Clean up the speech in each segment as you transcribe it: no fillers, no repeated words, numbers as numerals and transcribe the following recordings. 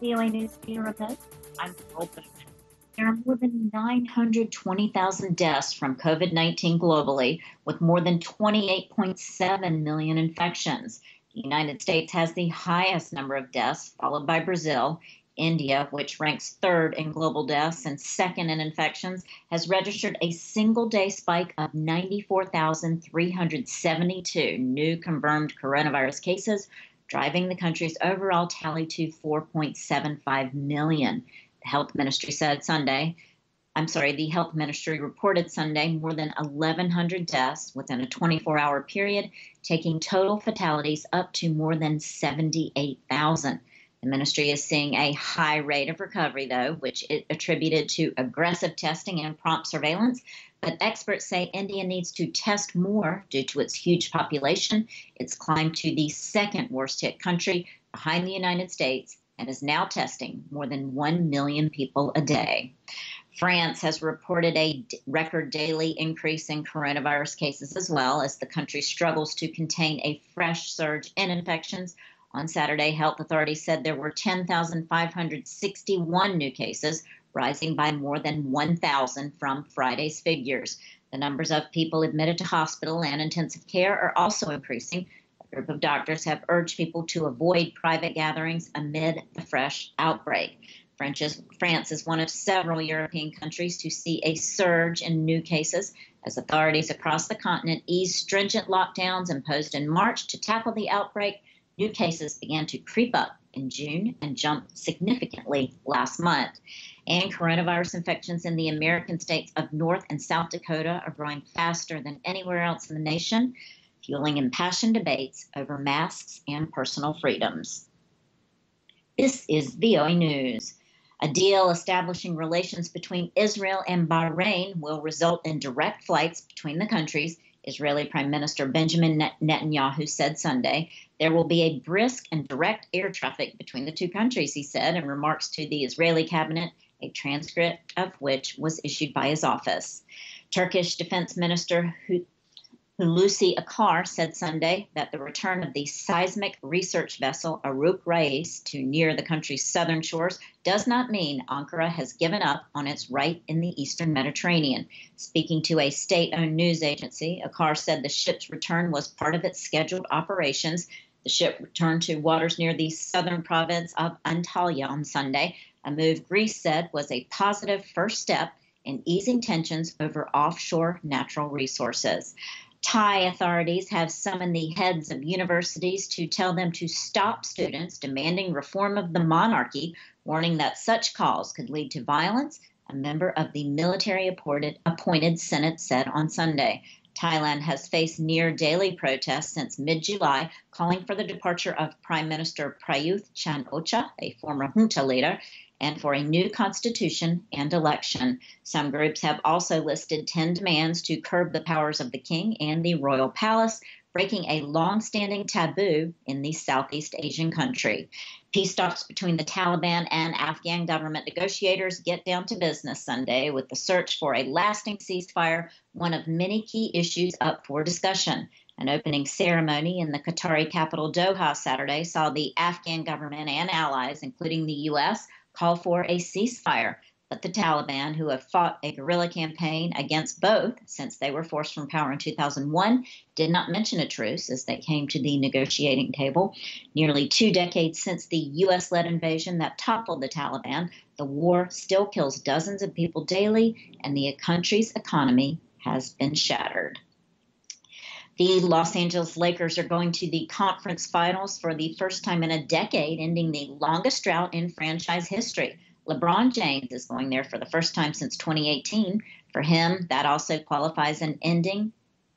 VOA News Bureau Remote. I'm Carol Bowman. There are more than 920,000 deaths from COVID-19 globally, with more than 28.7 million infections. The United States has the highest number of deaths, followed by Brazil. India, which ranks third in global deaths and second in infections, has registered a single-day spike of 94,372 new confirmed coronavirus cases, driving the country's overall tally to 4.75 million. The health ministry reported Sunday more than 1,100 deaths within a 24-hour period, taking total fatalities up to more than 78,000. The ministry is seeing a high rate of recovery, though, which it attributed to aggressive testing and prompt surveillance. But experts say India needs to test more due to its huge population. It's climbed to the second worst hit country behind the United States and is now testing more than 1 million people a day. France has reported a record daily increase in coronavirus cases as well as the country struggles to contain a fresh surge in infections. On Saturday, health authorities said there were 10,561 new cases, rising by more than 1,000 from Friday's figures. The numbers of people admitted to hospital and intensive care are also increasing. A group of doctors have urged people to avoid private gatherings amid the fresh outbreak. France is one of several European countries to see a surge in new cases as authorities across the continent eased stringent lockdowns imposed in March to tackle the outbreak. New cases began to creep up in June and jumped significantly last month. And coronavirus infections in the American states of North and South Dakota are growing faster than anywhere else in the nation, fueling impassioned debates over masks and personal freedoms. This is VOA News. A deal establishing relations between Israel and Bahrain will result in direct flights between the countries, Israeli Prime Minister Benjamin Netanyahu said Sunday. There will be a brisk and direct air traffic between the two countries, he said in remarks to the Israeli cabinet, a transcript of which was issued by his office. Turkish Defense Minister Hulusi Akar said Sunday that the return of the seismic research vessel Aruk Rais to near the country's southern shores does not mean Ankara has given up on its right in the eastern Mediterranean. Speaking to a state-owned news agency, Akar said the ship's return was part of its scheduled operations. The ship returned to waters near the southern province of Antalya on Sunday, a move Greece said was a positive first step in easing tensions over offshore natural resources. Thai authorities have summoned the heads of universities to tell them to stop students demanding reform of the monarchy, warning that such calls could lead to violence, a member of the military-appointed Senate said on Sunday. Thailand has faced near-daily protests since mid-July, calling for the departure of Prime Minister Prayuth Chan-o-cha, a former junta leader, and for a new constitution and election. Some groups have also listed 10 demands to curb the powers of the king and the royal palace, breaking a long-standing taboo in the Southeast Asian country. Peace talks between the Taliban and Afghan government negotiators get down to business Sunday with the search for a lasting ceasefire, one of many key issues up for discussion. An opening ceremony in the Qatari capital Doha Saturday saw the Afghan government and allies, including the U.S., call for a ceasefire. But the Taliban, who have fought a guerrilla campaign against both since they were forced from power in 2001, did not mention a truce as they came to the negotiating table. Nearly 2 decades since the U.S.-led invasion that toppled the Taliban, the war still kills dozens of people daily, and the country's economy has been shattered. The Los Angeles Lakers are going to the conference finals for the first time in a decade, ending the longest drought in franchise history. LeBron James is going there for the first time since 2018. For him, that also qualifies as ending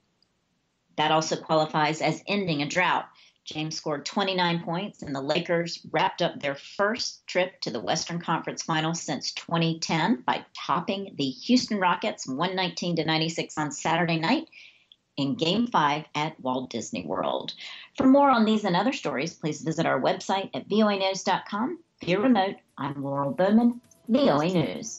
a drought. James scored 29 points, and the Lakers wrapped up their first trip to the Western Conference Finals since 2010 by topping the Houston Rockets 119-96 on Saturday night in Game 5 at Walt Disney World. For more on these and other stories, please visit our website at voanews.com. Via remote, I'm Laurel Bowman, VOA News.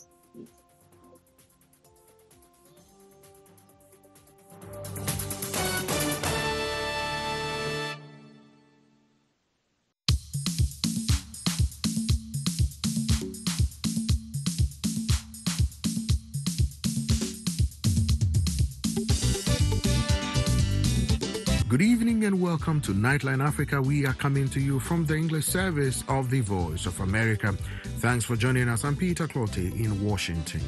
Good evening and welcome to Nightline Africa. We are coming to you from the English service of the Voice of America. Thanks for joining us. I'm Peter Clotte in Washington.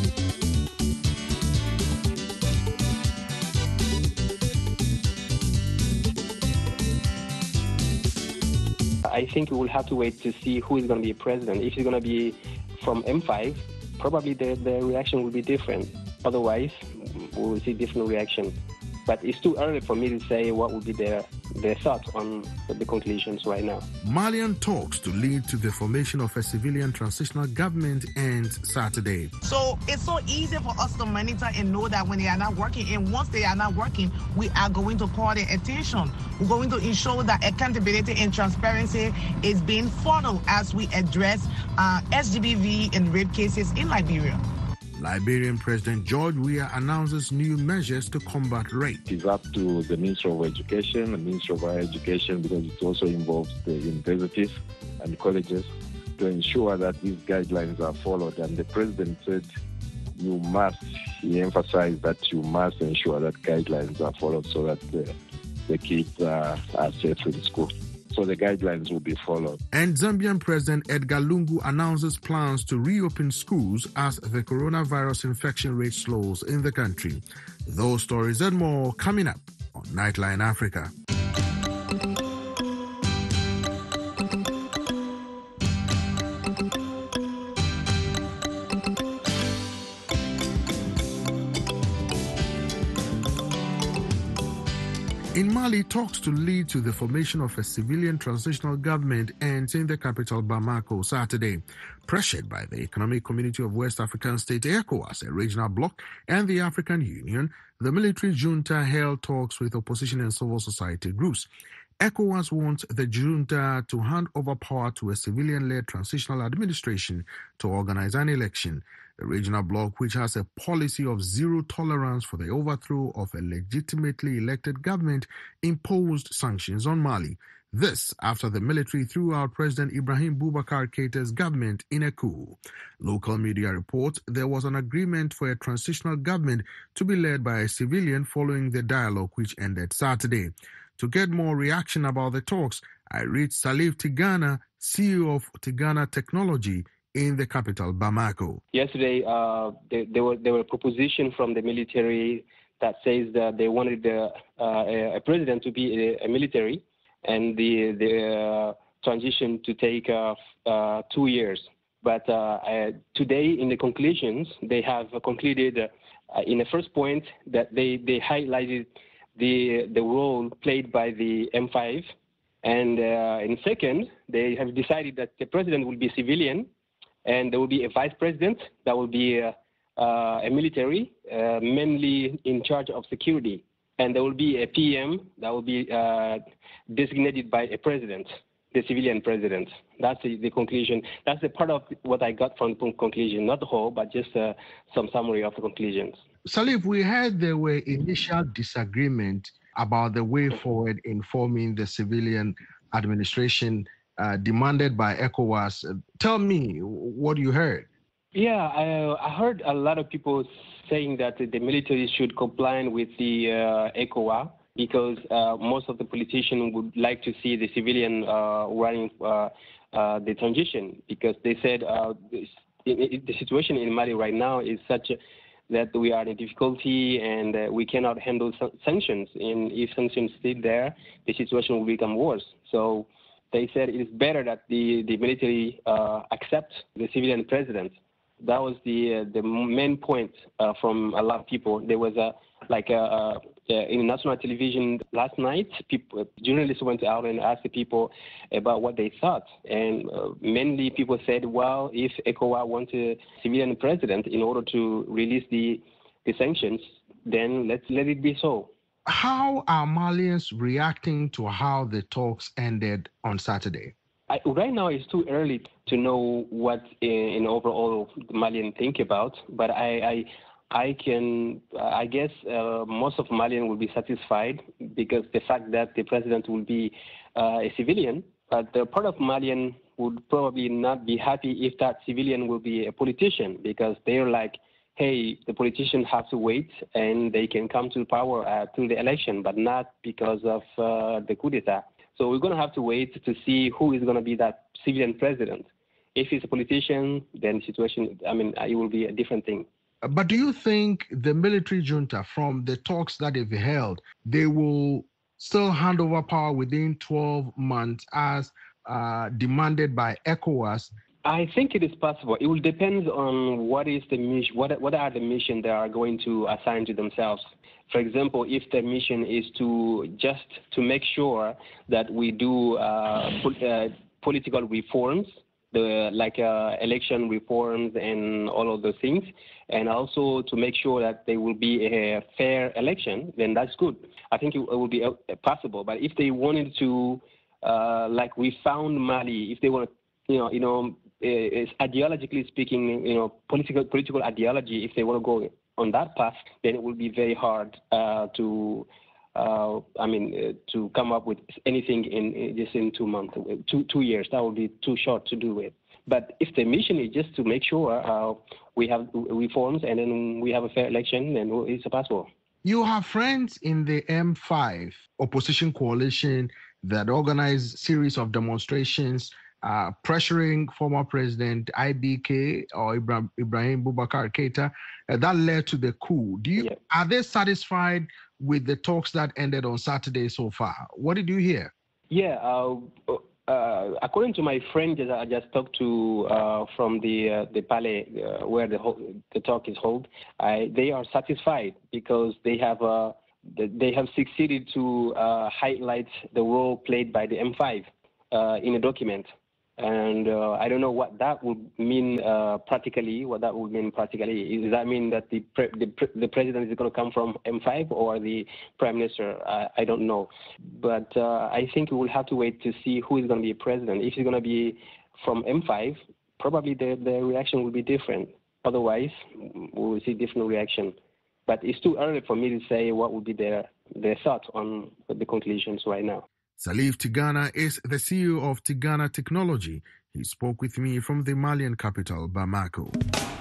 I think we will have to wait to see who is going to be president. If it's going to be from M5, probably the reaction will be different. Otherwise, we will see different reaction. But it's too early for me to say what would be their thoughts on the conclusions right now. Malian talks to lead to the formation of a civilian transitional government ends Saturday. So it's so easy for us to monitor and know that when they are not working, and once they are not working, we are going to call their attention. We're going to ensure that accountability and transparency is being followed as we address SGBV and rape cases in Liberia. Liberian President George Weah announces new measures to combat rape. It is up to the Minister of Education, the Minister of Higher Education, because it also involves the universities and colleges, to ensure that these guidelines are followed. And the President said he emphasized that you must ensure that guidelines are followed so that the kids are safe in school. So the guidelines will be followed. And Zambian President Edgar Lungu announces plans to reopen schools as the coronavirus infection rate slows in the country. Those stories and more coming up on Nightline Africa. In Mali, talks to lead to the formation of a civilian transitional government ends in the capital Bamako Saturday. Pressured by the Economic Community of West African States, ECOWAS, a regional bloc, and the African Union, the military junta held talks with opposition and civil society groups. ECOWAS wants the junta to hand over power to a civilian-led transitional administration to organize an election. The regional bloc, which has a policy of zero tolerance for the overthrow of a legitimately elected government, imposed sanctions on Mali. This after the military threw out President Ibrahim Boubacar Keita's government in a coup. Local media report there was an agreement for a transitional government to be led by a civilian following the dialogue which ended Saturday. To get more reaction about the talks, I reached Salif Tigana, CEO of Tigana Technology, in the capital, Bamako. Yesterday, there were a proposition from the military that says that they wanted a president to be a military, and the transition to take 2 years. But today, in the conclusions, they have concluded in the first point that they highlighted the role played by the M5, and in second, they have decided that the president will be civilian, and there will be a vice president that will be a military, mainly in charge of security. And there will be a PM that will be designated by a president, the civilian president. That's the conclusion. That's the part of what I got from the conclusion, not the whole, but just some summary of the conclusions. Salif, we heard there were initial disagreement about the way forward in forming the civilian administration demanded by ECOWAS. Tell me what you heard. Yeah, I heard a lot of people saying that the military should comply with the ECOWAS because most of the politicians would like to see the civilian running the transition, because they said the situation in Mali right now is such that we are in difficulty and we cannot handle sanctions. And if sanctions stay there, the situation will become worse. So they said it is better that the military accept the civilian president. That was the main point from a lot of people. There was in national television last night, journalists went out and asked the people about what they thought. And mainly people said, well, if ECOWAS wants a civilian president in order to release the sanctions, then let it be so. How are Malians reacting to how the talks ended on Saturday? Right now, it's too early to know what in overall the Malians think about, but I guess most of Malians will be satisfied because the fact that the president will be a civilian, but the part of Malian would probably not be happy if that civilian will be a politician, because they're like, hey, the politicians have to wait and they can come to power through the election, but not because of the coup d'etat. So we're going to have to wait to see who is going to be that civilian president. If he's a politician, then the situation, it will be a different thing. But do you think the military junta, from the talks that they've held, they will still hand over power within 12 months as demanded by ECOWAS? I think it is possible. It will depend on what is the mission, what are the missions they are going to assign to themselves. For example, if the mission is to make sure that we do political reforms, election reforms and all of those things, and also to make sure that there will be a fair election, then that's good. I think it will be possible. But if they wanted to, like we found Mali, if they want to, ideologically speaking, political ideology, if they want to go on that path, then it will be very hard to come up with anything in 2 months, 2 years. That would be too short to do it. But if the mission is just to make sure we have reforms and then we have a fair election, then it's possible. You have friends in the M5 opposition coalition that organized a series of demonstrations pressuring former President IBK or Ibrahim Boubacar Keita that led to the coup. Are they satisfied with the talks that ended on Saturday so far? What did you hear? Yeah, according to my friend that I just talked to from the Palais where the talk is held, they are satisfied because they have succeeded to highlight the role played by the M5 in a document. And I don't know what that would mean practically. Does that mean that the president is going to come from M5 or the prime minister? I don't know. But I think we will have to wait to see who is going to be president. If it's going to be from M5, probably the reaction will be different. Otherwise, we will see different reaction. But it's too early for me to say what would be their thoughts on the conclusions right now. Salif Tigana is the CEO of Tigana Technology. He spoke with me from the Malian capital, Bamako.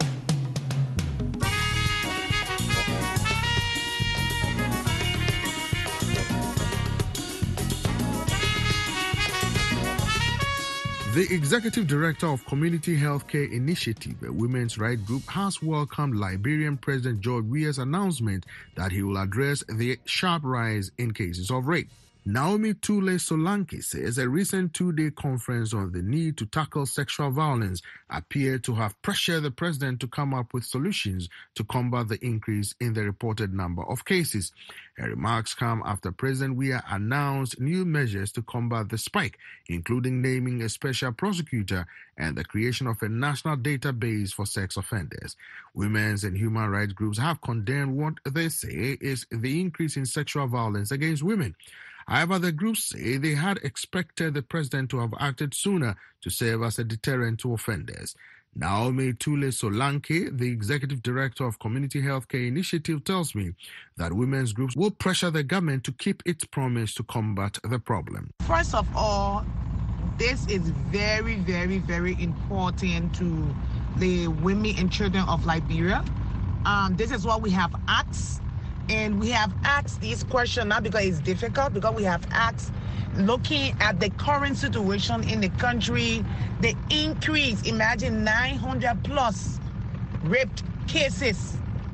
The Executive Director of Community Healthcare Initiative, a women's rights group, has welcomed Liberian President George Weah's announcement that he will address the sharp rise in cases of rape. Naomi Tule Solanke says a recent 2-day conference on the need to tackle sexual violence appeared to have pressured the president to come up with solutions to combat the increase in the reported number of cases. Her remarks come after President Weah announced new measures to combat the spike, including naming a special prosecutor and the creation of a national database for sex offenders. Women's and human rights groups have condemned what they say is the increase in sexual violence against women. However, the groups say they had expected the president to have acted sooner to serve as a deterrent to offenders. Naomi Tule Solanke, the executive director of Community Healthcare Initiative, tells me that women's groups will pressure the government to keep its promise to combat the problem. First of all, this is very, very, very important to the women and children of Liberia. This is what we have asked. And we have asked this question not because it's difficult, because we have asked, looking at the current situation in the country, the increase, imagine 900 plus raped cases,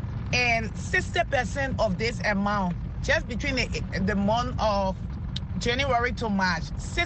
and 60% of this amount, just between the month of January to March,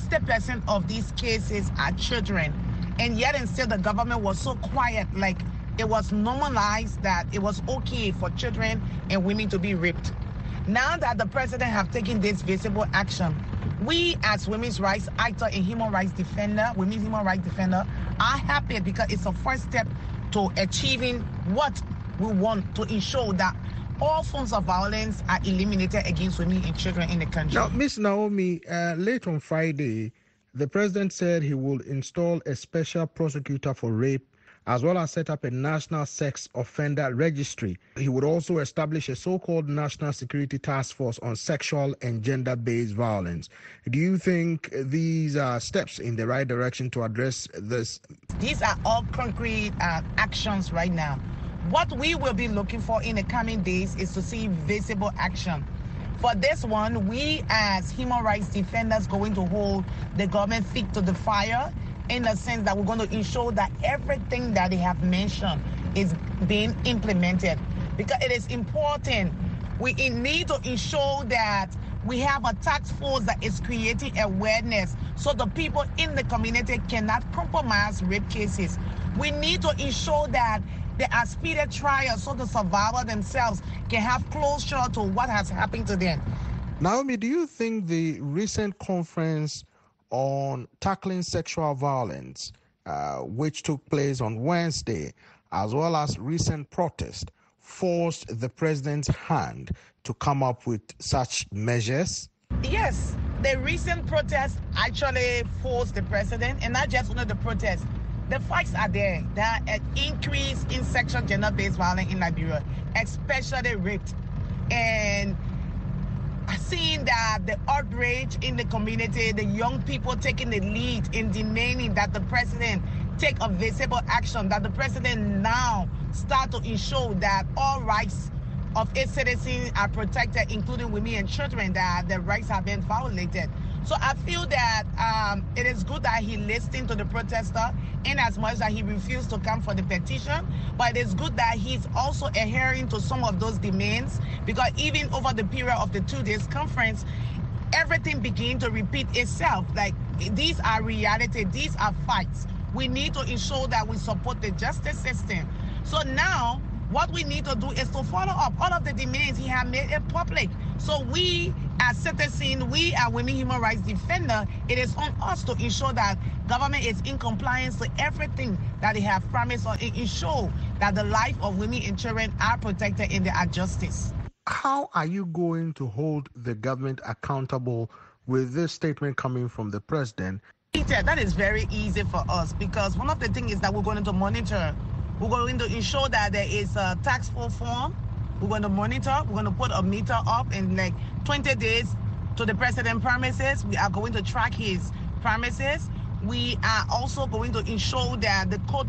60% of these cases are children. And yet and still the government was so quiet, like it was normalized that it was okay for children and women to be raped. Now that the president have taken this visible action, we as women's rights actor and women's human rights defender are happy because it's a first step to achieving what we want to ensure that all forms of violence are eliminated against women and children in the country. Now, Ms. Naomi, late on Friday, the president said he will install a special prosecutor for rape, as well as set up a national sex offender registry. He would also establish a so-called National Security Task Force on sexual and gender-based violence. Do you think these are steps in the right direction to address this? These are all concrete actions right now. What we will be looking for in the coming days is to see visible action. For this one, we as human rights defenders going to hold the government feet to the fire in the sense that we're going to ensure that everything that they have mentioned is being implemented. Because it is important. We need to ensure that we have a task force that is creating awareness so the people in the community cannot compromise rape cases. We need to ensure that there are speedy trials so the survivors themselves can have closure to what has happened to them. Naomi, do you think the recent conference on tackling sexual violence, which took place on Wednesday, as well as recent protests, forced the president's hand to come up with such measures? Yes, the recent protests actually forced the president, and not just only the protests. The facts are there. There are an increase in sexual gender-based violence in Liberia, especially rape. And seeing that the outrage in the community, the young people taking the lead in demanding that the president take a visible action, that the president now start to ensure that all rights of its citizens are protected, including women and children, that their rights have been violated. So I feel that it is good that he listened to the protester in as much that he refused to come for the petition, but it is good that he's also adhering to some of those demands, because even over the period of the 2 days conference, everything began to repeat itself. Like, these are reality, these are facts. We need to ensure that we support the justice system. So now, what we need to do is to follow up all of the demands he has made it public. So we, as citizens, we as women human rights defenders, it is on us to ensure that government is in compliance with everything that they have promised, or ensure that the life of women and children are protected in their justice. How are you going to hold the government accountable with this statement coming from the president? Peter, that is very easy for us, because one of the things is that we're going to monitor. We're going to ensure that there is a tax form. We're going to monitor. We're going to put a meter up in like 20 days to the president premises. We are going to track his premises. We are also going to ensure that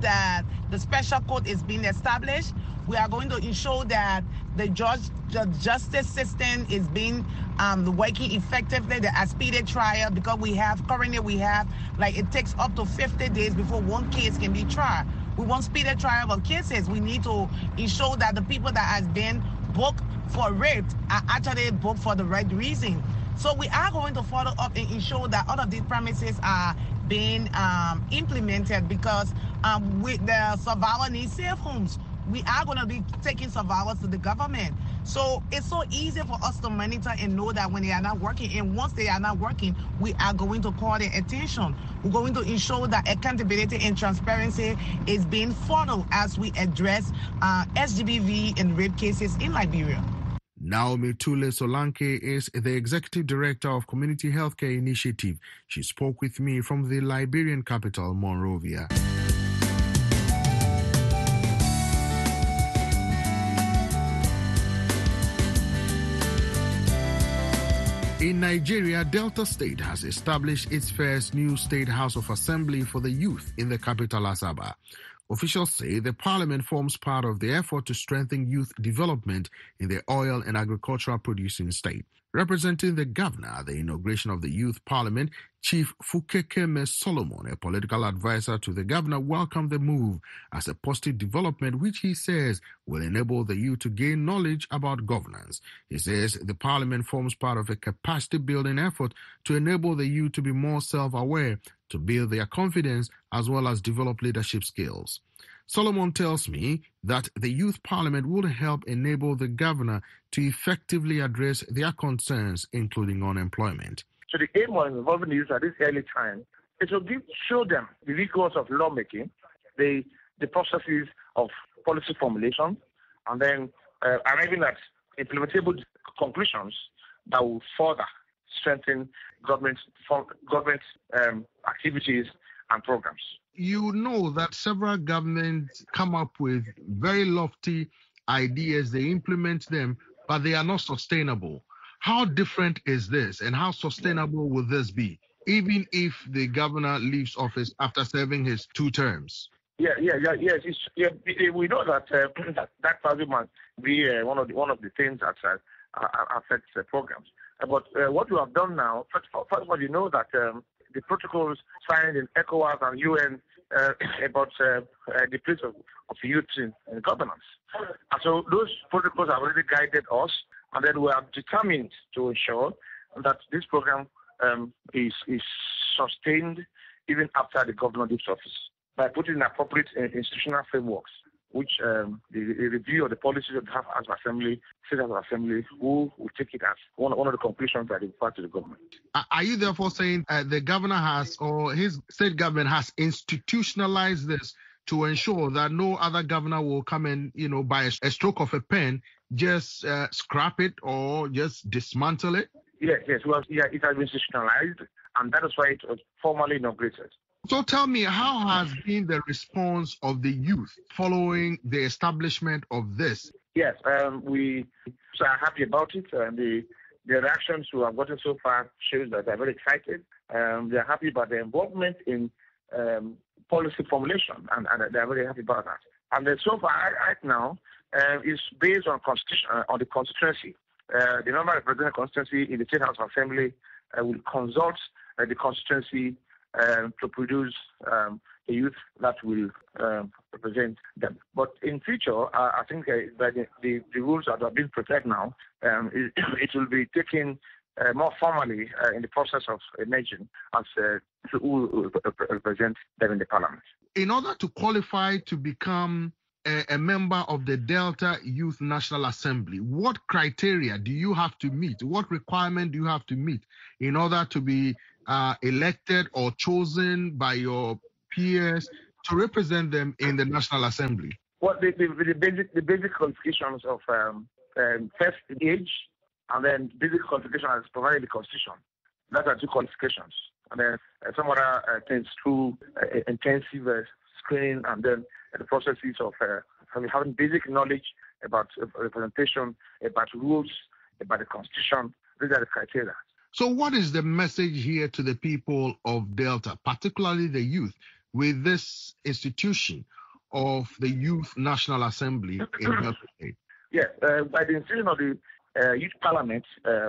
the special court is being established. We are going to ensure that the justice system is being working effectively, the speedy trial, because currently it takes up to 50 days before one case can be tried. We want speedy trial of cases. We need to ensure that the people that has been booked for rape are actually booked for the right reason. So we are going to follow up and ensure that all of these premises are being implemented, because with the survivor needs safe homes. We are going to be taking survivors to the government. So it's so easy for us to monitor and know that when they are not working. And once they are not working, we are going to call their attention. We're going to ensure that accountability and transparency is being followed as we address SGBV and rape cases in Liberia. Naomi Tule Solanke is the Executive Director of Community Healthcare Initiative. She spoke with me from the Liberian capital, Monrovia. In Nigeria, Delta State has established its first new state House of Assembly for the youth in the capital, Asaba. Officials say the parliament forms part of the effort to strengthen youth development in the oil and agricultural producing state. Representing the governor at the inauguration of the youth parliament, Chief Fukekeme Solomon, a political advisor to the governor, welcomed the move as a positive development which he says will enable the youth to gain knowledge about governance. He says the parliament forms part of a capacity building effort to enable the youth to be more self-aware, to build their confidence as well as develop leadership skills. Solomon tells me that the youth parliament will help enable the governor to effectively address their concerns, including unemployment. So the aim of involving the youth at this early time is to show them the rigors of lawmaking, the processes of policy formulation, and then arriving at implementable conclusions that will further strengthen government activities and programs. You know that several governments come up with very lofty ideas, they implement them, but they are not sustainable. How different is this, and how sustainable will this be, even if the governor leaves office after serving his 2 terms? Yes. We know that that probably must be one of the things that affects the programs. But what we have done now, first of all, you know that the protocols signed in ECOWAS and UN about the place of youth in governance. And so those protocols have already guided us, and then we are determined to ensure that this program is sustained even after the governor leaves office by putting in appropriate institutional frameworks, which the review of the policies of the House of Assembly, State House of Assembly, who will take it as one of the conclusions that is part to the government. Are you therefore saying the governor has, or his state government has institutionalized this to ensure that no other governor will come and, by a stroke of a pen, just scrap it or just dismantle it? Yes. Well, it has been institutionalized, and that is why it was formally inaugurated. So tell me, how has been the response of the youth following the establishment of this? Yes, we are happy about it. The reactions we have gotten so far shows that they're very excited. They are happy about the involvement in policy formulation, and they're very happy about that. And so far, right now, is based on the constituency. The member representing the constituency in the State House of Assembly will consult the constituency to produce the youth that will represent them. But in future, I think by the rules that are being prepared now, it will be taken more formally in the process of emerging as who will represent them in the parliament. In order to qualify to become a member of the Delta Youth National Assembly, what criteria do you have to meet? What requirement do you have to meet in order to be elected or chosen by your peers to represent them in the National Assembly? Well, the basic qualifications of first age, and then basic qualification as provided in the Constitution. That are two qualifications. And then some other things through intensive screening, and then the processes of having basic knowledge about representation, about rules, about the Constitution. These are the criteria. So what is the message here to the people of Delta, particularly the youth, with this institution of the Youth National Assembly in Delta State? Yes, by the institution of the Youth Parliament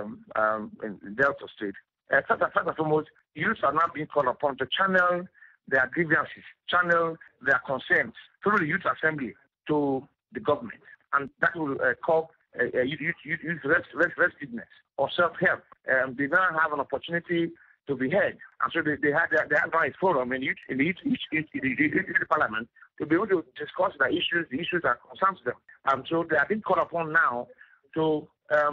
in Delta State, first and foremost, youths are now being called upon to channel their grievances, channel their concerns through the Youth Assembly to the government. And that will curb youth restiveness or self-help. They now have an opportunity to be heard. And so they have now a forum in the youth Parliament to be able to discuss the issues that concern them. So they are being called upon now to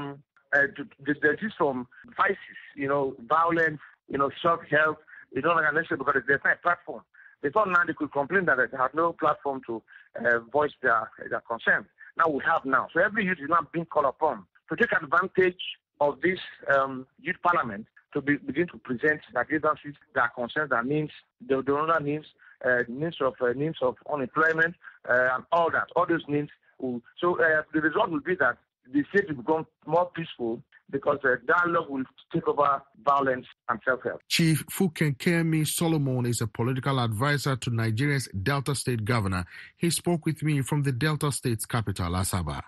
desist from vices, violence, self-help. They don't necessarily because there's not a platform. Before now, they could complain that they have no platform to voice their concern. Now we have now. So every youth is now being called upon to take advantage of this youth parliament to begin to present their grievances, their concerns, their needs, the other needs of unemployment, and all that. All those needs. So the result will be that the state will become more peaceful because dialogue will take over violence and self-help. Chief Fukenkemi Solomon is a political advisor to Nigeria's Delta State governor. He spoke with me from the Delta State's capital, Asaba.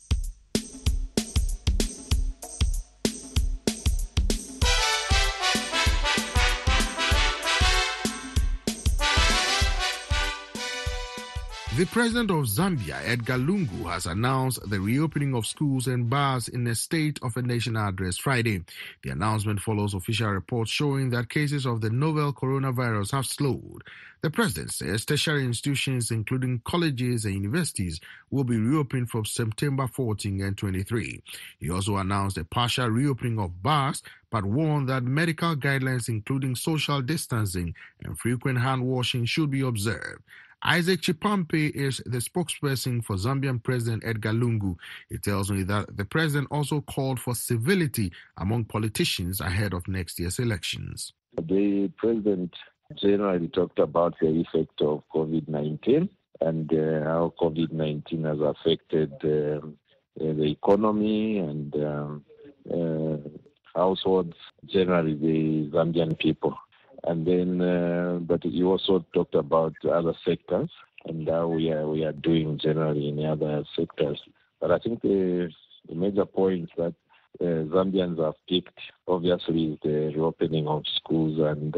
The president of Zambia, Edgar Lungu, has announced the reopening of schools and bars in a State of a Nation address Friday. The announcement follows official reports showing that cases of the novel coronavirus have slowed. The president says tertiary institutions, including colleges and universities, will be reopened from September 14 and 23. He also announced a partial reopening of bars, but warned that medical guidelines, including social distancing and frequent hand washing, should be observed. Isaac Chipampe is the spokesperson for Zambian President Edgar Lungu. He tells me that the president also called for civility among politicians ahead of next year's elections. The president generally talked about the effect of COVID-19 and how COVID-19 has affected the economy and households, generally the Zambian people. And then, but he also talked about other sectors and how we are doing generally in other sectors. But I think the major point that Zambians have picked, obviously, is the reopening of schools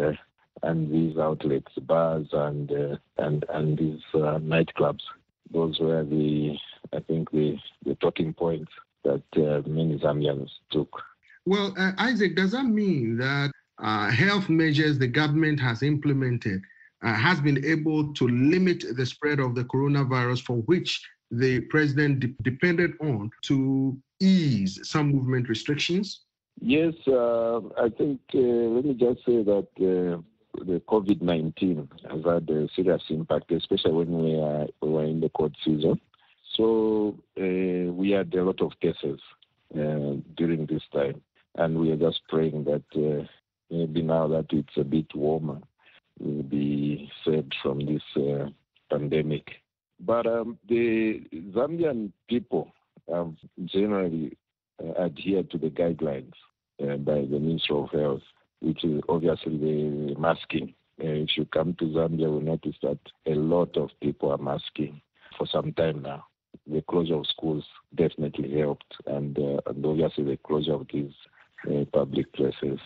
and these outlets, bars and these nightclubs. Those were the talking points that many Zambians took. Well, Isaac, does that mean that health measures the government has implemented has been able to limit the spread of the coronavirus, for which the president depended on to ease some movement restrictions? Yes, I think let me just say that the COVID-19 has had a serious impact, especially when we were in the cold season. So we had a lot of cases during this time, and we are just praying that maybe now that it's a bit warmer, we'll be saved from this pandemic. But the Zambian people have generally adhered to the guidelines by the Ministry of Health, which is obviously the masking. If you come to Zambia, you'll notice that a lot of people are masking for some time now. The closure of schools definitely helped, and obviously the closure of these public places.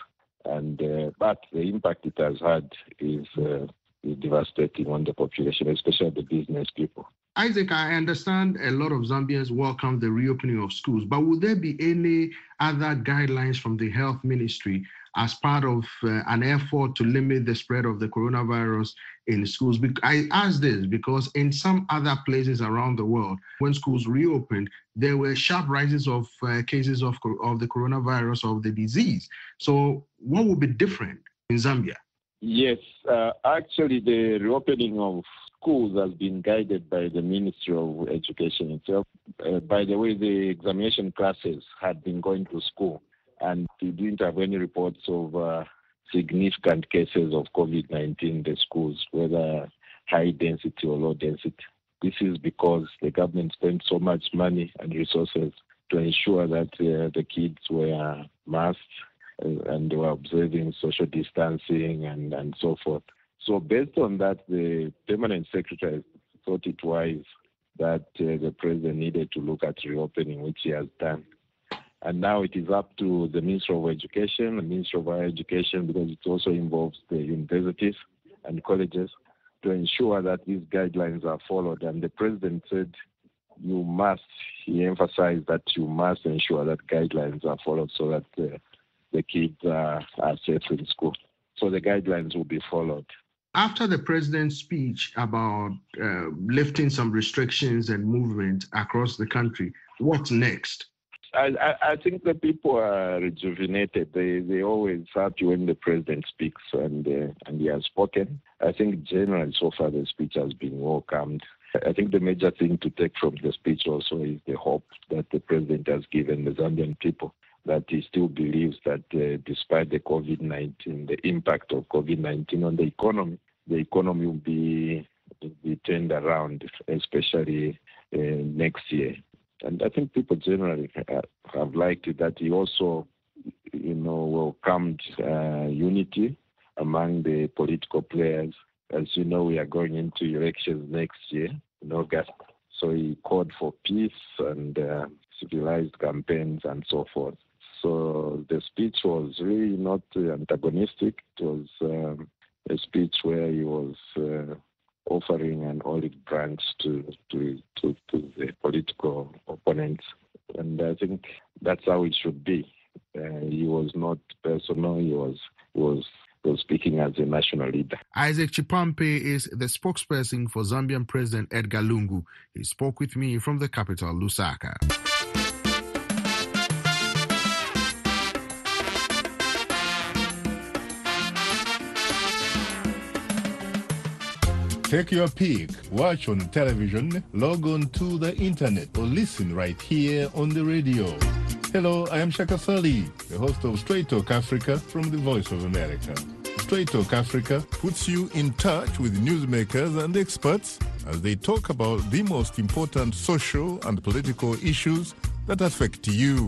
But the impact it has had is devastating on the population, especially the business people. Isaac, I understand a lot of Zambians welcome the reopening of schools, but would there be any other guidelines from the health ministry as part of an effort to limit the spread of the coronavirus in schools? I ask this because in some other places around the world, when schools reopened, there were sharp rises of cases of the coronavirus, of the disease. So what would be different in Zambia? Yes, actually the reopening of schools has been guided by the Ministry of Education itself. By the way, the examination classes had been going to school, and we didn't have any reports of significant cases of COVID-19 in the schools, whether high density or low density. This is because the government spent so much money and resources to ensure that the kids were masked and they were observing social distancing and so forth. So based on that, the permanent secretary thought it wise that the president needed to look at reopening, which he has done. And now it is up to the Ministry of Education, the Ministry of Higher Education, because it also involves the universities and colleges, to ensure that these guidelines are followed. And the president said he emphasized that you must ensure that guidelines are followed so that the kids are safe in school. So the guidelines will be followed. After the president's speech about lifting some restrictions and movement across the country, what's next? I think the people are rejuvenated. They always happy when the president speaks and he has spoken. I think generally so far the speech has been welcomed. I think the major thing to take from the speech also is the hope that the president has given the Zambian people, that he still believes that despite the COVID-19, the impact of COVID-19 on the economy will be turned around, especially next year. And I think people generally have liked it, that he also, welcomed unity among the political players. As you know, we are going into elections next year in August. So he called for peace and civilized campaigns and so forth. So the speech was really not antagonistic. It was a speech where he was offering an olive branch to the political opponents. And I think that's how it should be. He was not personal. He was speaking as a national leader. Isaac Chipampe is the spokesperson for Zambian President Edgar Lungu. He spoke with me from the capital, Lusaka. Take your pick, watch on television, log on to the internet, or listen right here on the radio. Hello, I am Shaka Sali, the host of Straight Talk Africa from the Voice of America. Straight Talk Africa puts you in touch with newsmakers and experts as they talk about the most important social and political issues that affect you.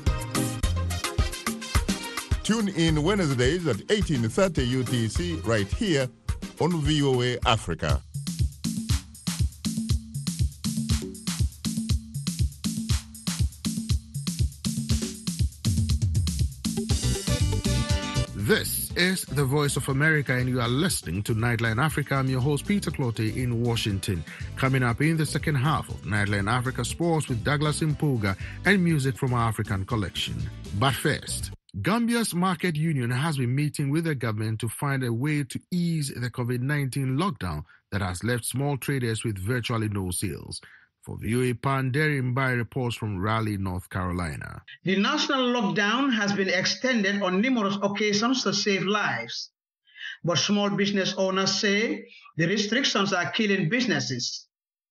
Tune in Wednesdays at 18:30 UTC right here on VOA Africa. is the Voice of America, and you are listening to Nightline Africa. I'm your host, Peter Clottey, in Washington. Coming up in the second half of Nightline Africa Sports with Douglas Impuga and music from our African collection. But first, Gambia's market union has been meeting with the government to find a way to ease the COVID-19 lockdown that has left small traders with virtually no sales. For VOA Panderi Mbai reports from Raleigh, North Carolina. The national lockdown has been extended on numerous occasions to save lives. But small business owners say the restrictions are killing businesses.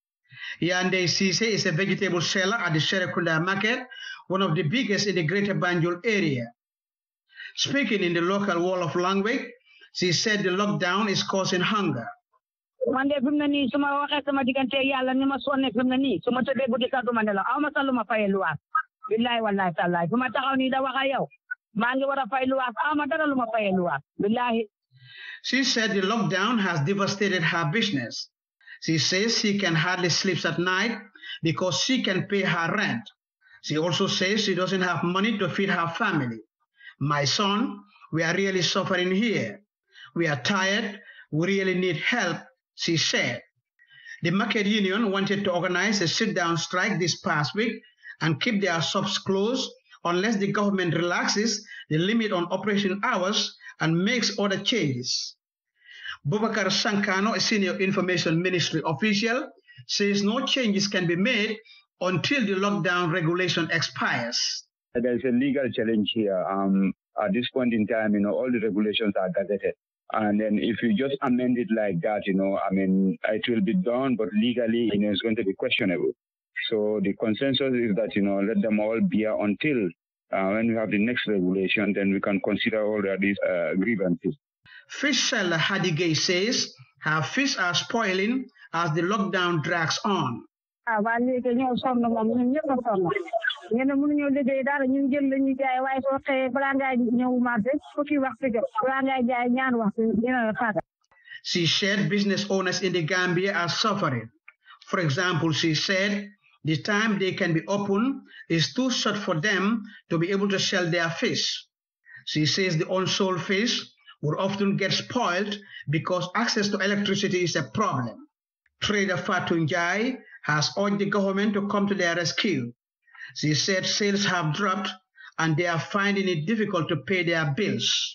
Yande Sise is a vegetable seller at the Serekunda market, one of the biggest in the Greater Banjul area. Speaking in the local Wolof language, she said the lockdown is causing hunger. Man de fim na ni suma waxe sama digante yalla ni ma sonne fim na ni suma tede gudi kadu man la awma salu ma fay luwas billahi wallahi tallahi fuma taxaw ni da waxa yow ma ngi wara fay luwas awma dara lu ma fay luwas billahi. She said the lockdown has devastated her business. She says she can hardly sleep at night because she can pay her rent. She also says she doesn't have money to feed her family. My son, we are really suffering here. We are tired. We really need help, she said. The market union wanted to organize a sit-down strike this past week and keep their shops closed unless the government relaxes the limit on operation hours and makes other changes. Boubacar Sankano, a senior information ministry official, says no changes can be made until the lockdown regulation expires. There's a legal challenge here. At this point in time, all the regulations are gazetted. And then if you just amend it like that, it will be done, but legally, it's going to be questionable. So the consensus is that, let them all be here until when we have the next regulation, then we can consider all these grievances. Fish seller Hadigay says her fish are spoiling as the lockdown drags on. She said business owners in the Gambia are suffering. For example, she said the time they can be open is too short for them to be able to sell their fish. She says the unsold fish will often get spoiled because access to electricity is a problem. Trader Fatunjai has urged the government to come to their rescue. She said sales have dropped and they are finding it difficult to pay their bills.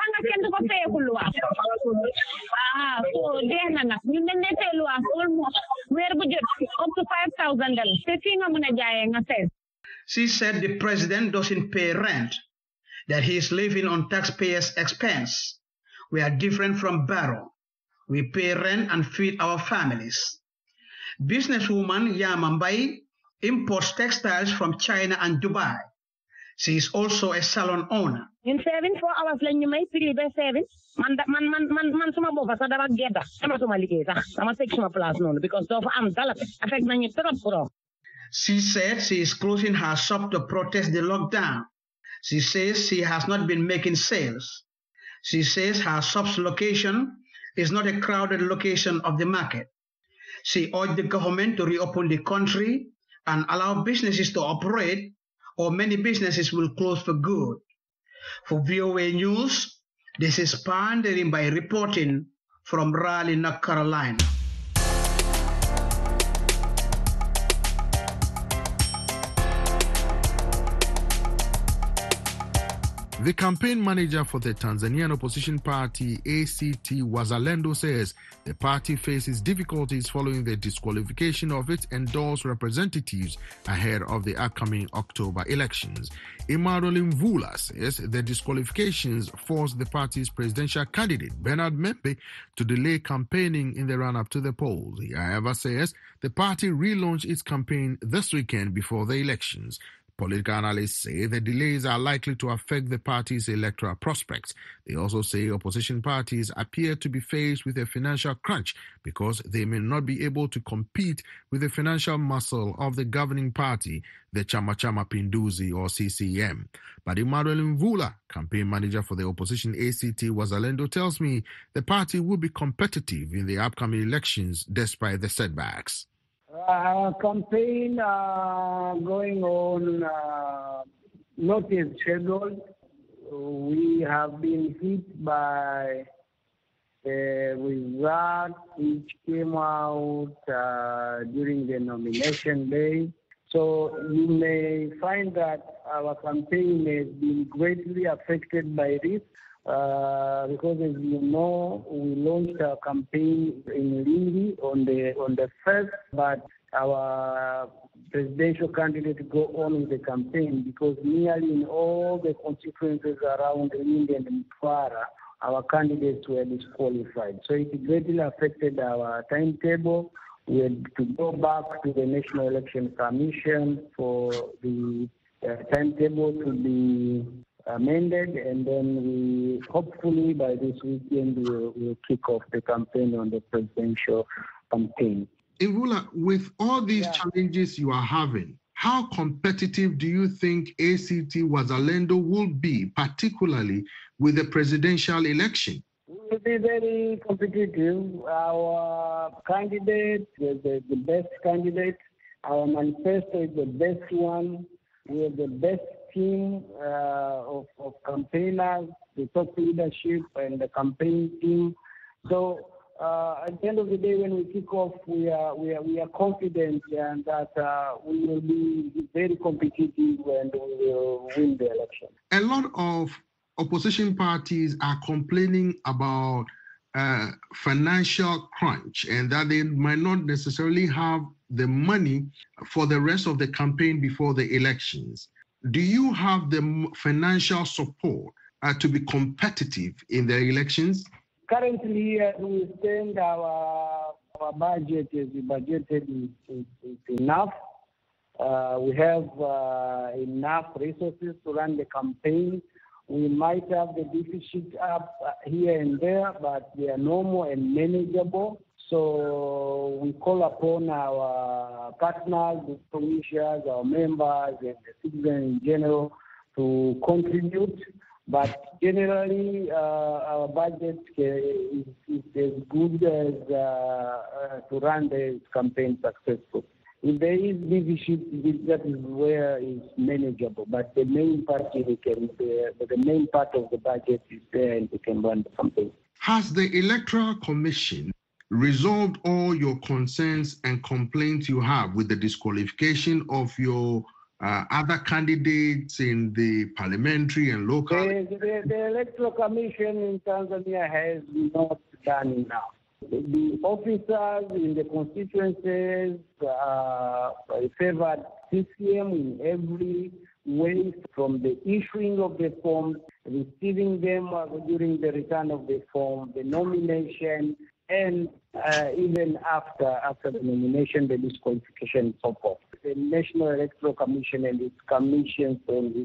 She said the president doesn't pay rent, that he is living on taxpayers' expense. We are different from Barrow. We pay rent and feed our families. Businesswoman Yamambai imports textiles from China and Dubai. She is also a salon owner. In 4 hours, you may feel the 7. Man, suma boka sa dara geda. Sama suma ligeta. Sama take suma plus no because of dala affect na pro. She said she is closing her shop to protest the lockdown. She says she has not been making sales. She says her shop's location is not a crowded location of the market. She urged the government to reopen the country and allow businesses to operate, or many businesses will close for good. For VOA News, this is Pandering by reporting from Raleigh, North Carolina. The campaign manager for the Tanzanian opposition party ACT Wazalendo says the party faces difficulties following the disqualification of its endorsed representatives ahead of the upcoming October elections. Emmanuel Mvula says the disqualifications forced the party's presidential candidate Bernard Membe to delay campaigning in the run-up to the polls. He, however, says the party relaunched its campaign this weekend before the elections. Political analysts say the delays are likely to affect the party's electoral prospects. They also say opposition parties appear to be faced with a financial crunch because they may not be able to compete with the financial muscle of the governing party, the Chama Chama Pinduzi or CCM. But Emmanuel Mvula, campaign manager for the opposition ACT Wazalendo, tells me the party will be competitive in the upcoming elections despite the setbacks. Campaign going on, not yet scheduled. we have been hit by the result which came out during the nomination day. So you may find that our campaign has been greatly affected by this because, as you know, we launched our campaign in Lindi on the 1st, but our presidential candidate go on with the campaign because nearly in all the constituencies around Lindi and Mtwara, our candidates were disqualified. So it greatly affected our timetable. We had to go back to the National Election Commission for the timetable to be amended, and then we hopefully by this weekend we'll kick off the campaign on the presidential campaign. Mvula, with all these challenges you are having, how competitive do you think ACT Wazalendo will be, particularly with the presidential election? We will be very competitive. Our candidate is the best candidate. Our manifesto is the best one. We have the best team of campaigners, the top leadership and the campaign team. So at the end of the day, when we kick off, we are confident that we will be very competitive and we will win the election. A lot of opposition parties are complaining about financial crunch and that they might not necessarily have the money for the rest of the campaign before the elections. Do you have the financial support to be competitive in the elections? Currently, as we stand, our budget is budgeted is enough. We have enough resources to run the campaign. We might have the deficit up here and there, but they are normal and manageable. So we call upon our partners, the commissioners, our members, and the citizens in general to contribute. But generally, our budget is as good as to run the campaign successful. If there is deficit, that is where it's manageable. But the main part the main part of the budget is there, and we can run the campaign. Has the Electoral Commission resolved all your concerns and complaints you have with the disqualification of your other candidates in the parliamentary and local? The Electoral Commission in Tanzania has not done enough. The officers in the constituencies favored CCM in every way, from the issuing of the form, receiving them during the return of the form, the nomination, and even after the nomination, the disqualification, and so forth. The National Electoral Commission and its commissions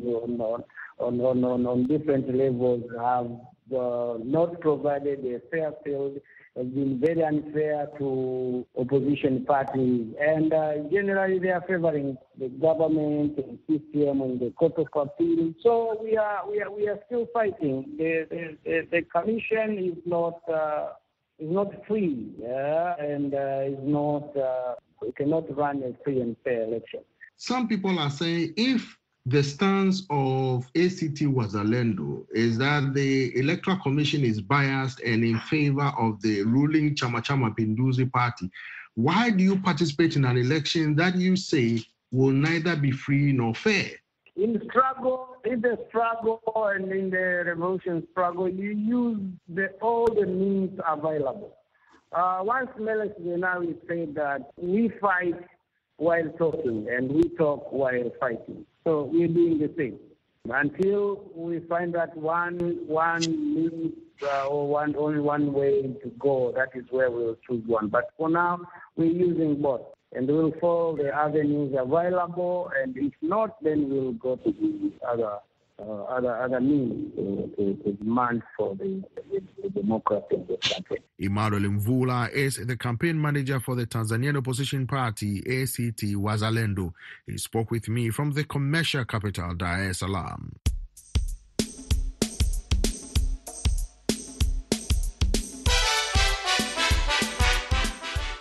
on different levels have not provided a fair field, has been very unfair to opposition parties, and generally they are favoring the government and CCM and the Court of Appeal. So we are still fighting. The commission is not free, and is not. We cannot run a free and fair election. Some people are saying if the stance of ACT Wazalendo is that the Electoral Commission is biased and in favor of the ruling Chama Cha Mapinduzi party, why do you participate in an election that you say will neither be free nor fair? In the struggle and in the revolution struggle, you use all the means available. Once Meles Zenawi said that we fight while talking and we talk while fighting. So we're doing the same. Until we find that one means or only one way to go, that is where we'll choose one. But for now, we're using both. And we'll follow the avenues available, and if not, then we'll go to the other means to demand for the democracy in this country. Emmanuel Mvula is the campaign manager for the Tanzanian opposition party ACT Wazalendo. He spoke with me from the commercial capital, Dar es Salaam.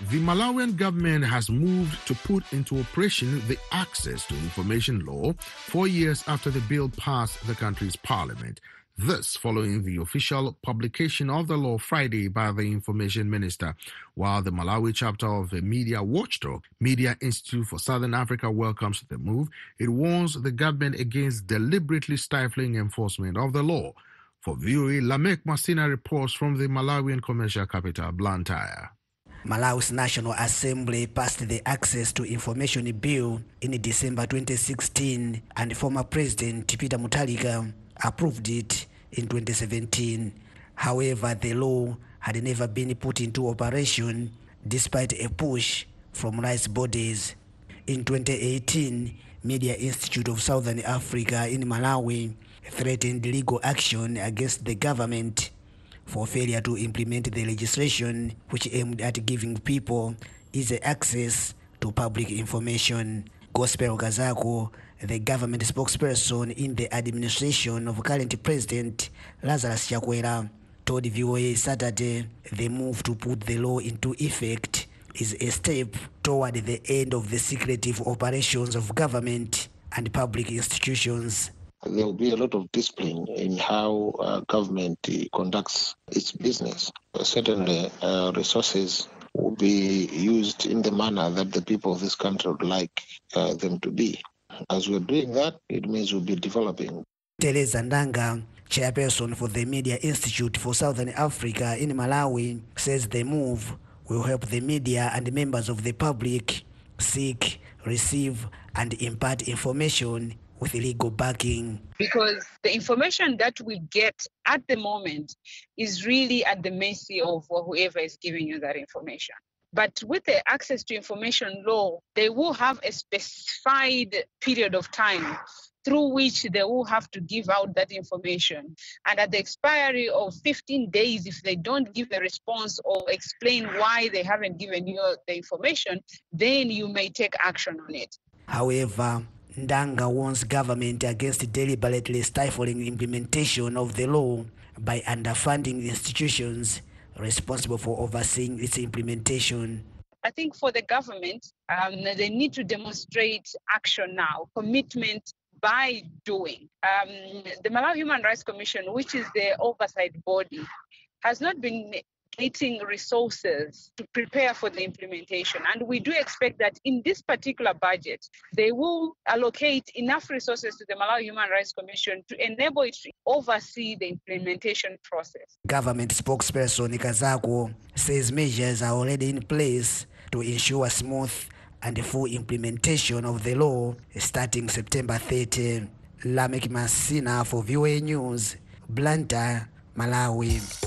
The Malawian government has moved to put into operation the Access to Information Law 4 years after the bill passed the country's parliament. This following the official publication of the law Friday by the information minister, while the Malawi chapter of the media watchdog, Media Institute for Southern Africa, welcomes the move. It warns the government against deliberately stifling enforcement of the law. For VOA, Lamek Masina reports from the Malawian commercial capital, Blantyre. Malawi's National Assembly passed the Access to Information Bill in December 2016, and former President Peter Mutharika approved it in 2017. However, the law had never been put into operation despite a push from rights bodies. In 2018, Media Institute of Southern Africa in Malawi threatened legal action against the government for failure to implement the legislation which aimed at giving people easy access to public information. Gospel Kazako, the government spokesperson in the administration of current President Lazarus Chakwera, told VOA Saturday the move to put the law into effect is a step toward the end of the secretive operations of government and public institutions. There will be a lot of discipline in how government conducts its business. Certainly, resources will be used in the manner that the people of this country would like them to be. As we're doing that, it means we'll be developing. Teresa Ndanga, chairperson for the Media Institute for Southern Africa in Malawi, says the move will help the media and members of the public seek, receive, and impart information with legal backing. Because the information that we get at the moment is really at the mercy of whoever is giving you that information. But with the Access to Information Law, they will have a specified period of time through which they will have to give out that information. And at the expiry of 15 days, if they don't give a response or explain why they haven't given you the information, then you may take action on it. However, Ndanga warns government against deliberately stifling implementation of the law by underfunding institutions responsible for overseeing its implementation. I think for the government, they need to demonstrate action now, commitment by doing. The Malawi Human Rights Commission, which is the oversight body, has not been getting resources to prepare for the implementation. And we do expect that in this particular budget, they will allocate enough resources to the Malawi Human Rights Commission to enable it to oversee the implementation process. Government spokesperson Kazako says measures are already in place to ensure smooth and full implementation of the law starting September 30. Lamek Masina for VOA News, Blantyre, Malawi.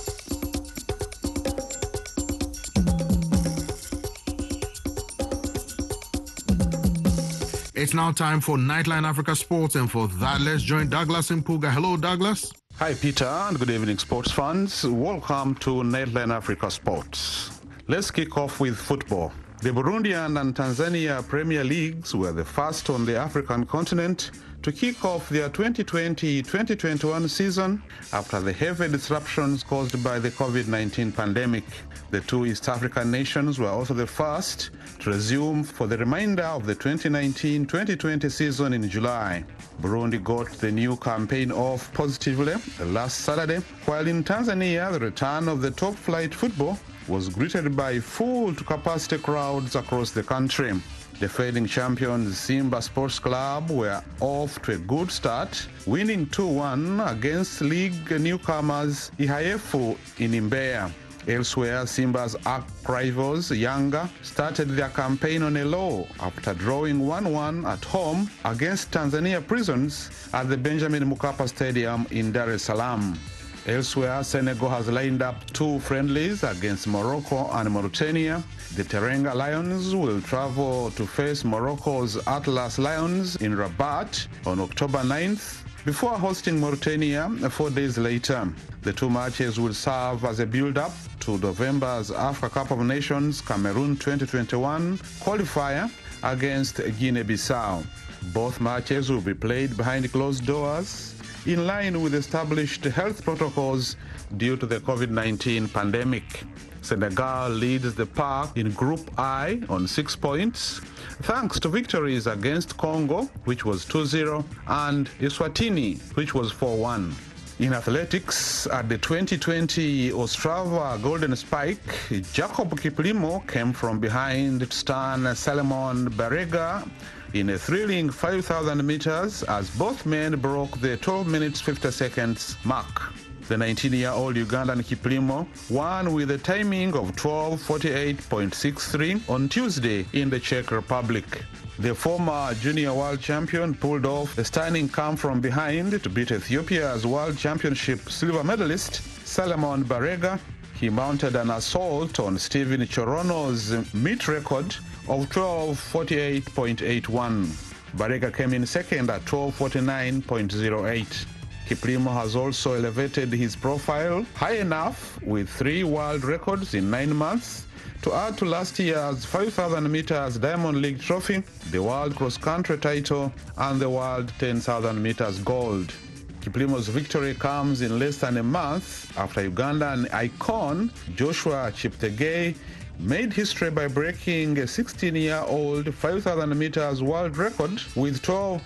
It's now time for Nightline Africa Sports, and for that, let's join Douglas Mpuga. Hello, Douglas. Hi, Peter, and good evening, sports fans. Welcome to Nightline Africa Sports. Let's kick off with football. The Burundian and Tanzania Premier Leagues were the first on the African continent to kick off their 2020-2021 season after the heavy disruptions caused by the COVID-19 pandemic. The two East African nations were also the first to resume for the remainder of the 2019-2020 season in July. Burundi got the new campaign off positively last Saturday, while in Tanzania, the return of the top flight football was greeted by full-to-capacity crowds across the country. Defending champions Simba Sports Club were off to a good start, winning 2-1 against league newcomers Ihaefu in Mbeya. Elsewhere, Simba's arch-rivals Yanga started their campaign on a low after drawing 1-1 at home against Tanzania Prisons at the Benjamin Mkapa Stadium in Dar es Salaam. Elsewhere, Senegal has lined up two friendlies against Morocco and Mauritania. The Teranga Lions will travel to face Morocco's Atlas Lions in Rabat on October 9th before hosting Mauritania 4 days later. The two matches will serve as a build-up to November's Africa Cup of Nations Cameroon 2021 qualifier against Guinea-Bissau. Both matches will be played behind closed doors in line with established health protocols due to the COVID-19 pandemic. Senegal leads the pack in Group I on 6 points, thanks to victories against Congo, which was 2-0, and Eswatini, which was 4-1. In athletics, at the 2020 Ostrava Golden Spike, Jacob Kiplimo came from behind to stun Salomon Barega in a thrilling 5,000 meters as both men broke the 12 minutes 50 seconds mark. The 19-year-old Ugandan Kiplimo won with a timing of 12:48.63 on Tuesday in the Czech Republic. The former junior world champion pulled off a stunning come from behind to beat Ethiopia's World Championship silver medalist Salomon Barega. He mounted an assault on Stephen Chorono's meet record of 12:48.81. Barega came in second at 12:49.08. Kiplimo has also elevated his profile high enough with 3 world records in 9 months to add to last year's 5,000 meters Diamond League trophy, the World Cross Country title, and the World 10,000 meters gold. Kiplimo's victory comes in less than a month after Ugandan icon Joshua Cheptegei made history by breaking a 16-year-old 5,000 meters world record with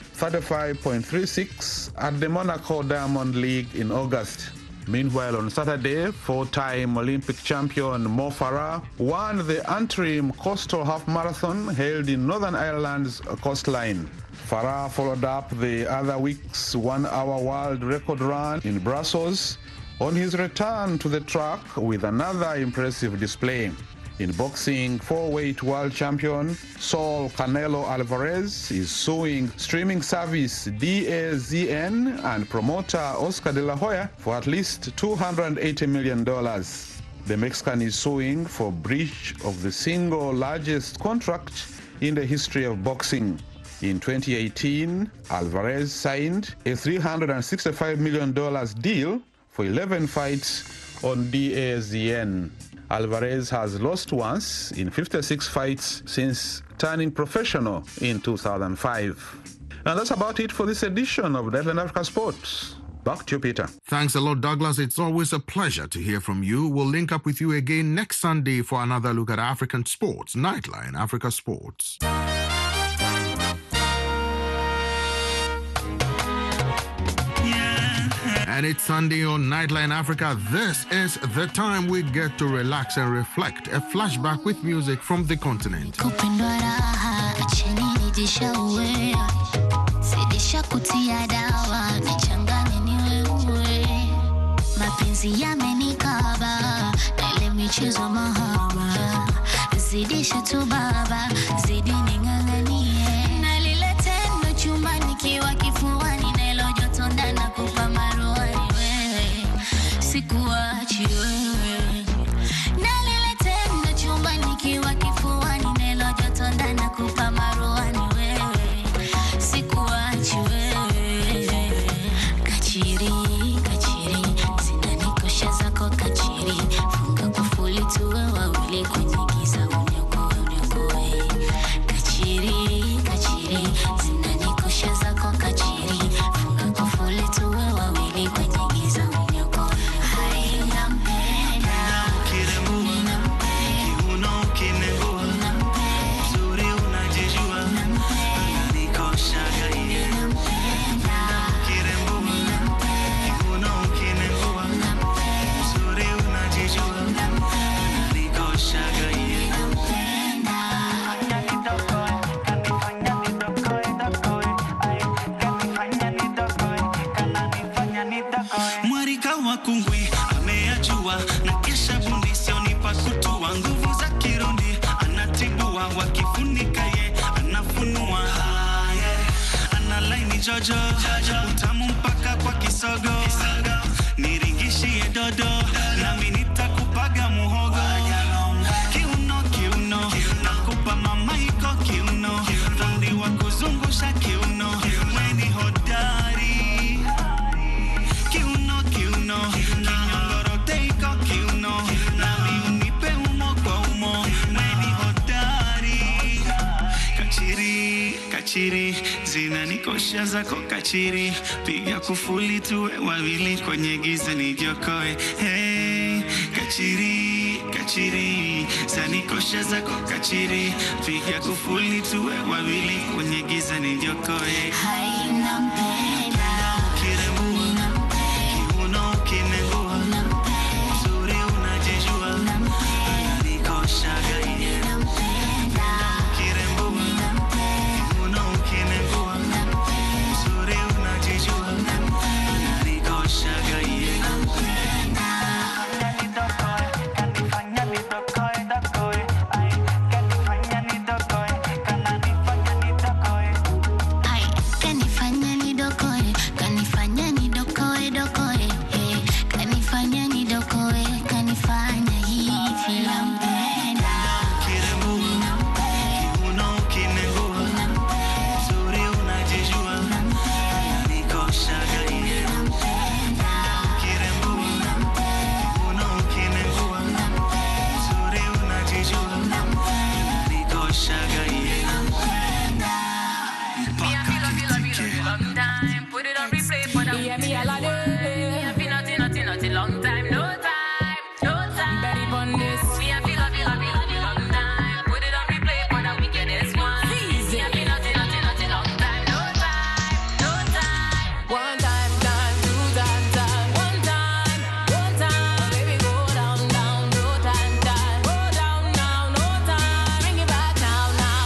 12:35.36 at the Monaco Diamond League in August. Meanwhile, on Saturday, 4-time Olympic champion Mo Farah won the Antrim Coastal Half Marathon held in Northern Ireland's coastline. Farah followed up the other week's 1-hour world record run in Brussels on his return to the track with another impressive display. In boxing, 4-weight world champion Saul Canelo Alvarez is suing streaming service DAZN and promoter Oscar De La Hoya for at least $280 million. The Mexican is suing for breach of the single largest contract in the history of boxing. In 2018, Alvarez signed a $365 million deal for 11 fights on DAZN. Alvarez has lost once in 56 fights since turning professional in 2005. And that's about it for this edition of Nightline Africa Sports. Back to you, Peter. Thanks a lot, Douglas. It's always a pleasure to hear from you. We'll link up with you again next Sunday for another look at African sports. Nightline Africa Sports. And it's Sunday on Nightline Africa. This is the time we get to relax and reflect. A flashback with music from the continent. Utamu mpaka kwa kisogo, niringishie dodo, nami nitakupaga muhogo. Kiuno, kiuno, nakupa mama iko kiuno, fundi wa kuzungusha kiuno, weni hodari. Kiuno, kiuno, kinyongorote iko kiuno, nami unipe umo kwa umo, weni hodari. Kachiri, kachiri. zinanikosha zako kachiri, piga kufuli tuwe wawili kwenye giza nijiokoe. Hey, kachiri, kachiri, zanikosha zako kachiri, piga kufuli tuwe wawili kwenye giza nijiokoe. Hai nampenda, kirembua, kiuno kinengua, uzuri unajijua, zanikosha gaie. Now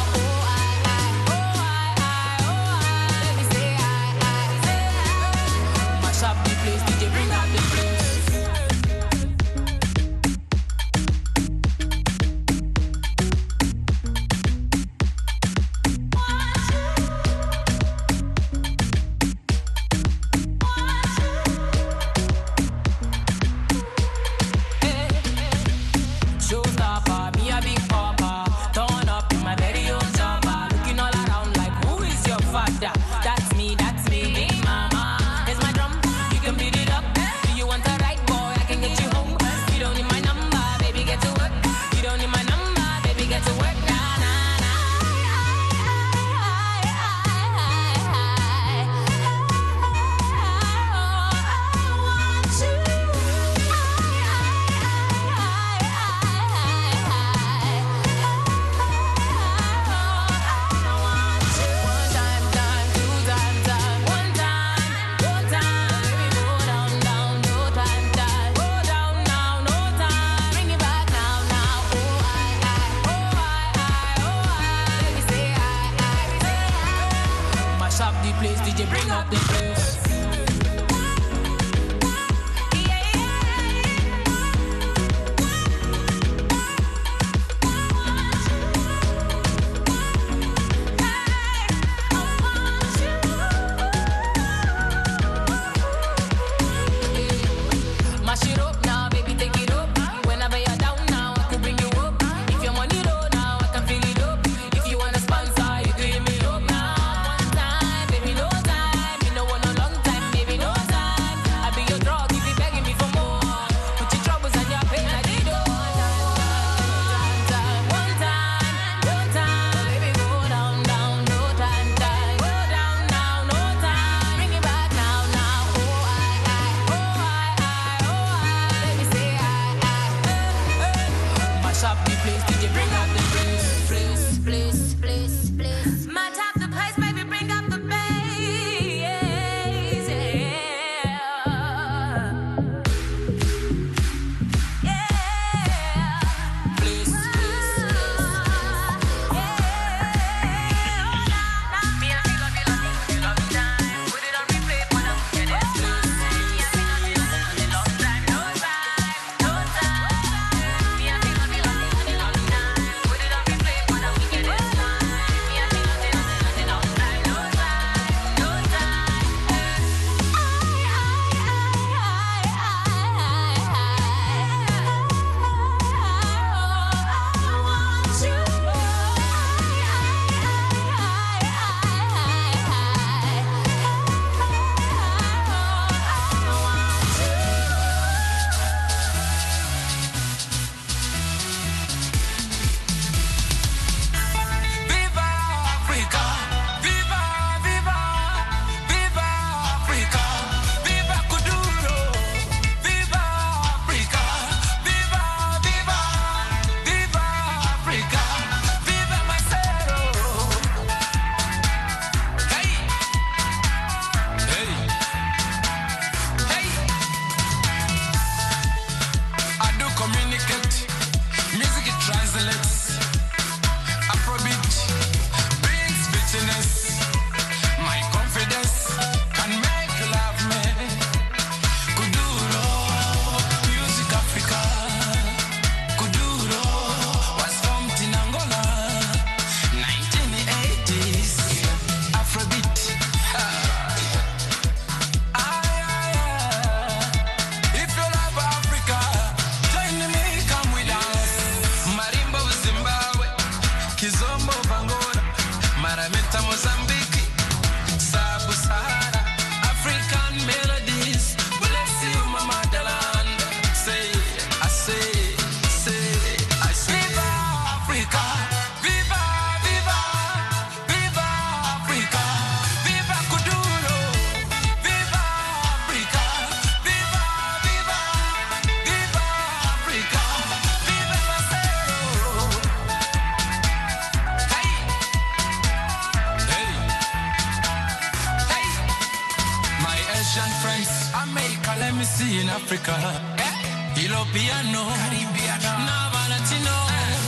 in Africa. Europeano, Caribbean, Nava Latino.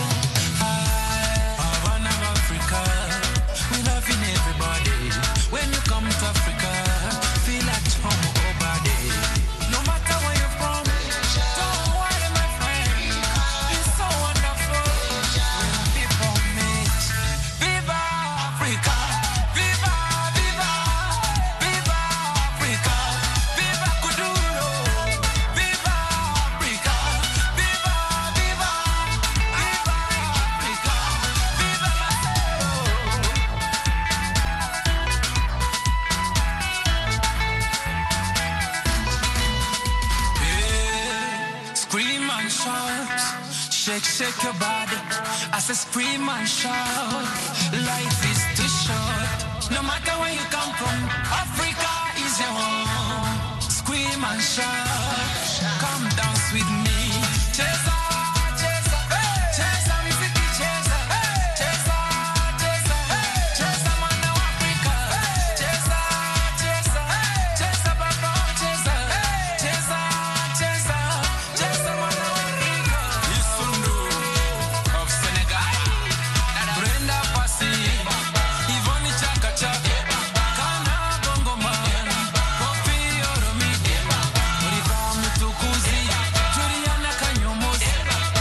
Havana of Africa. We loving everybody. When you come to Africa, feel at home, oh body. No matter where you're from, don't worry, my friend. It's so wonderful when people meet. Viva Africa! Viva, viva, viva Africa! Viva Kuduro! Viva Africa! Viva, viva, viva Africa! Viva Scream and shout, shake your body. I say scream and shout. Life is too short. No matter where you come from, Africa is your home. Scream and shout. Come dance with me. Cheza, cheza, cheza, mziki cheza, cheza, cheza, cheza mwana wa Afrika. Cheza, cheza, cheza baba, cheza, cheza, cheza, cheza mwana wa Afrika. Isundu of Senegal, Brenda Fassie, Yvonne Chakacha, Kana Bongo Man, Kofi Olomide, Oliver Mutukuzi, Juliana Kanyomozi.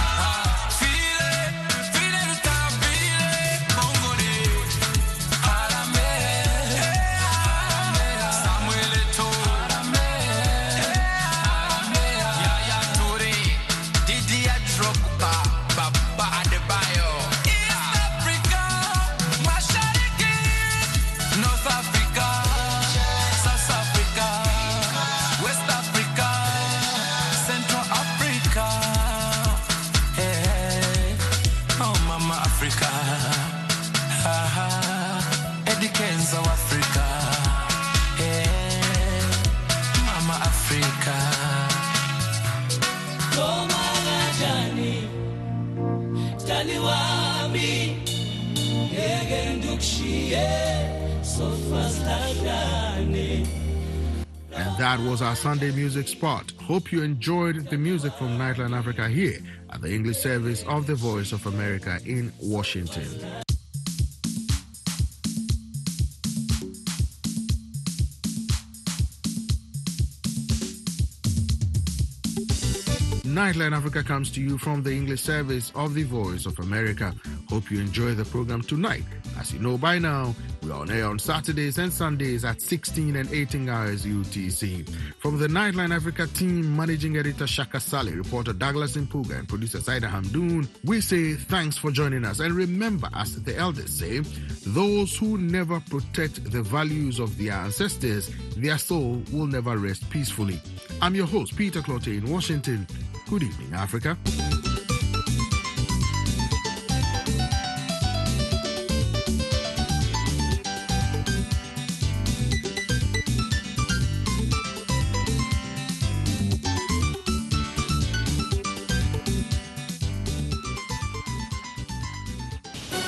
File lutabile, Congolais, Harambee, Samuel Eto'o, Yaya Toure, Didier Drogba, Baba Adebayo. East Africa, Mashariki, North Africa, South Africa, West Africa, Central Africa. Hey, oh Mama Africa, Eddie Kenzo Africa. Hey, Mama Africa. And that was our Sunday music spot. Hope you enjoyed the music from Nightline Africa here at the English service of the Voice of America in Washington. Nightline Africa comes to you from the English service of the Voice of America. Hope you enjoy the program tonight. As you know by now, we are on air on Saturdays and Sundays at 16 and 18 hours UTC. From the Nightline Africa team, Managing Editor Shaka Saleh, reporter Douglas Impuga, and producer Saida Hamdoon, we say thanks for joining us. And remember, as the elders say, those who never protect the values of their ancestors, their soul will never rest peacefully. I'm your host, Peter Clote in Washington. Good evening, Africa.